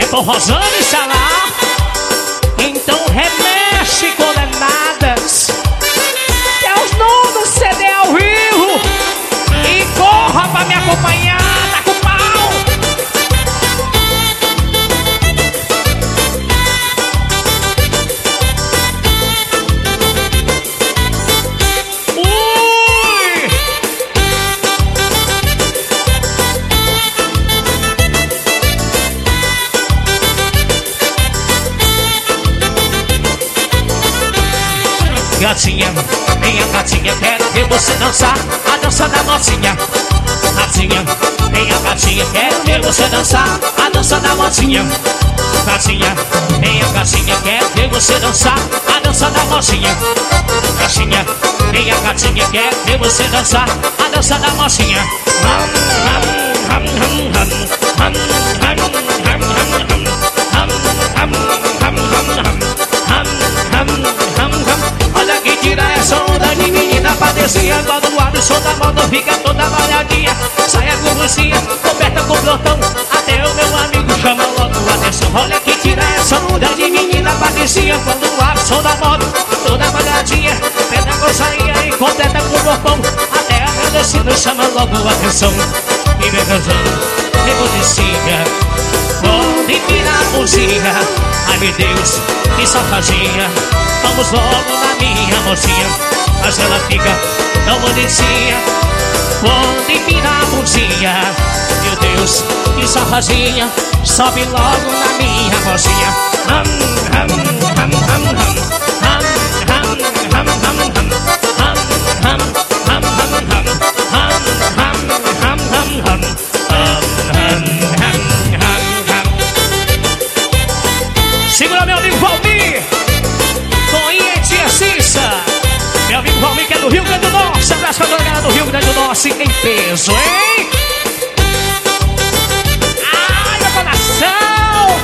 Tô Rosane e Salá. Então remexe, condenadas, que é os nomes CD ao vivo. E corra pra me acompanhar, tá com pau. Gatinha, minha gatinha, quero ver você dançar a dança da mocinha. Gatinha, minha gatinha, quero ver você dançar a dança da mocinha. Gatinha, minha gatinha, quero ver você dançar a dança da mocinha. Gatinha, minha gatinha, quero ver você dançar a dança da mocinha. Olha que tira essa onda de menina padecia. Quando o abre o som da moto fica toda molhadinha. Saia com bucinha, coberta com plotão. Até o meu amigo chama logo a atenção. Olha que tira essa onda de menina padecia. Quando o abre o som da moto toda molhadinha. Pega com saia e completa com corpão. Até a meu destino chama logo a atenção. E vem cantando, e buzicinha, pode virar a buzinha. Ai meu Deus, que safadinha. Vamos logo na minha mocinha. Mas ela fica tão bonitinha. Pode virar a buzinha. Meu Deus, que safadinha. Sobe logo na minha mocinha. Segura meu amigo Valmir, Toinha e Tia Cissa. Meu amigo Valmir, que é do Rio Grande do Norte. Abraço pra galera do Rio Grande do Norte em peso, hein? Ai, meu coração!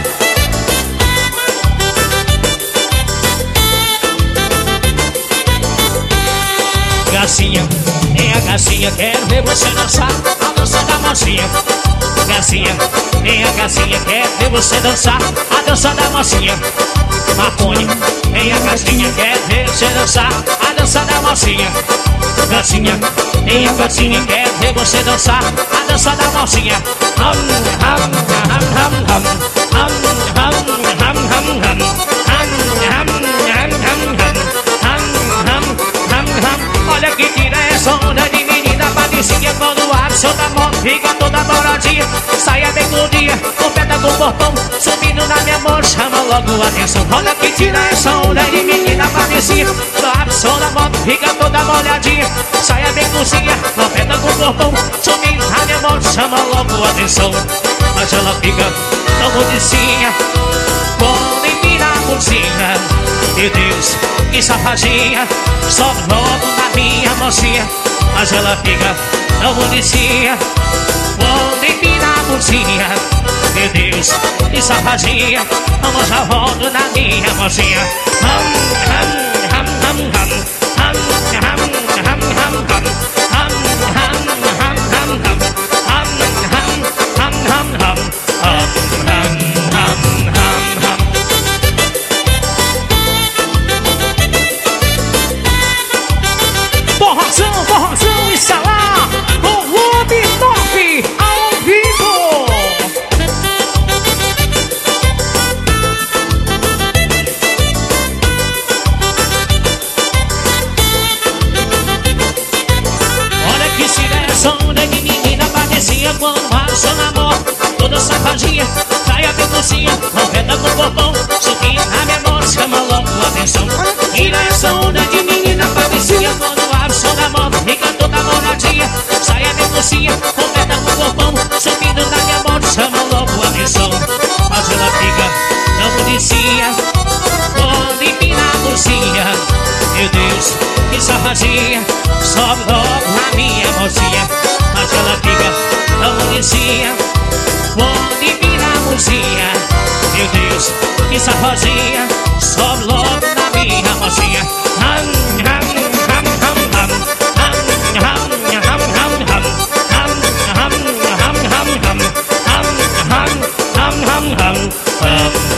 Gacinha, minha gacinha, quero ver você dançar a dança da mocinha. Gacinha, minha gacinha, quero ver você dançar a dança da mocinha. Marconi, minha gacinha, quero ver você dançar a dança da mocinha. Gacinha, minha gacinha, quero ver você dançar a dança da mocinha. Olha que tira essa onda de menina patricinha. Quando o ar solta a moto fica toda moradinha. Saia bem com o dia, completa com o corpão. Subindo na minha mão, chama logo a atenção. Olha que tira essa onda de menina patricinha. Quando o ar solta a moto fica toda molhadinha. Saia bem com o dia, completa com o corpão. Subindo na minha mão, chama logo a atenção. Mas ela fica tão bonitinha. Podem virar a cozinha. Meu Deus, que safadinha. Sobe logo na minha mocinha. Mas ela fica tão bonitinha. Podem virar a cozinha. Meu Deus, que safadinha. Vamos já volto na minha mocinha. Forrozão e Salá, volume 9, ao vivo. Olha que essa onda de menina parecia quando marcha na moto. Toda safadinha, cai a pecucinha, completa com o corpão. Suquinha na minha mão, chama logo a atenção. Tira essa onda de menina parecia quando marcha na moto. Fica toda moradinha, sai a pecucinha, completa com o corpão. Subindo na minha mão, chama logo a atenção. Mas ela fica tão bonitinha, pode virar a cozinha. Meu Deus, que safadinha. Sobe logo na minha mocinha. Mas ela fica tão bonitinha, pode virar a cozinha. Meu Deus, que safadinha. Sobe logo na minha mocinha. Vamos